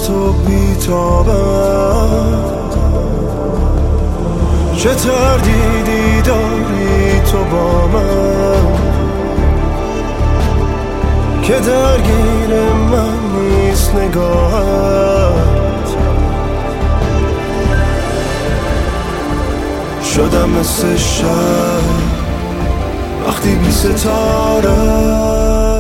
تو بیتابم، چه تردیدی داری تو با من که درگیر من نیست نگاهت. شدم مثل شب وقتی بی ستاره.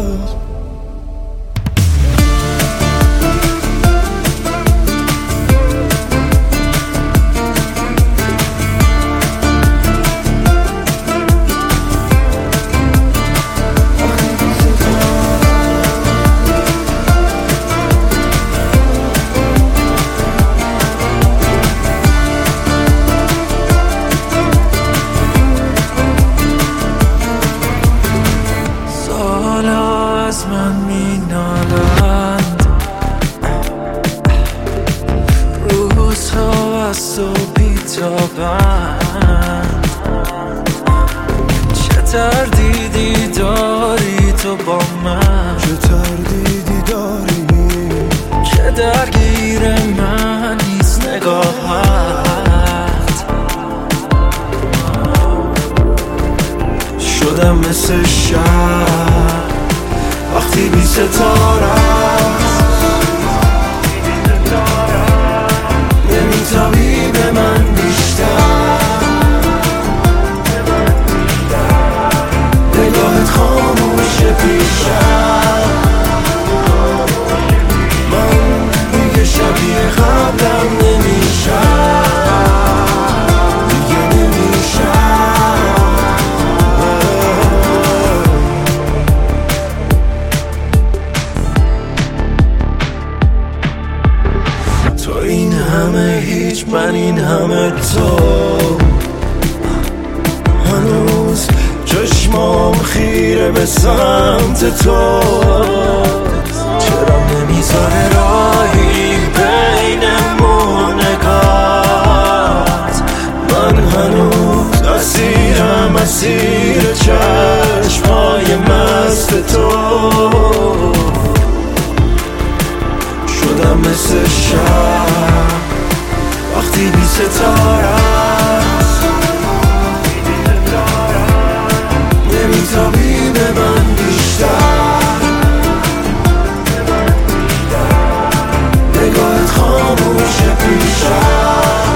از من می نالند، روزها از تو بیتابند، چه تردیدی داری تو با من، چه تردیدی داری که درگیر من نیست نگاهت. شدم مثل شب وقتی بی ستاره است، نمیتابی به من بیشتر، نگاهت خاموش پیشم، من دیگه شبیه قبلم نمیشم، دیگه نمیشم. تو این همه هیچ، من این همه تو، هنوز چشمام خیره به سمت تو. چرا نمیذاره راهی بینمون نگات، من هنوز اسیرم، اسیر چشمای مست تو. شدم مثل شب وقتی بی ستاره است، نمیتابی به من بیشتر، نگاهت خاموش پیشم،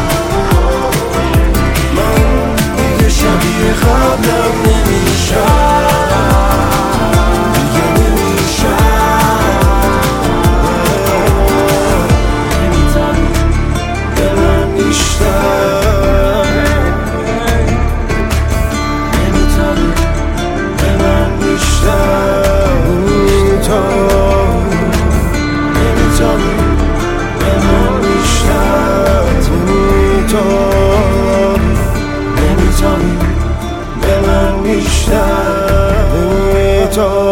من دیگه شبیه قبلم نمیشم، دیگه نمیشم. به من بیشتر، نمیتابی به من بیشتر، نمیتابی به من بیشتر، نمیتابی به من بیشتر.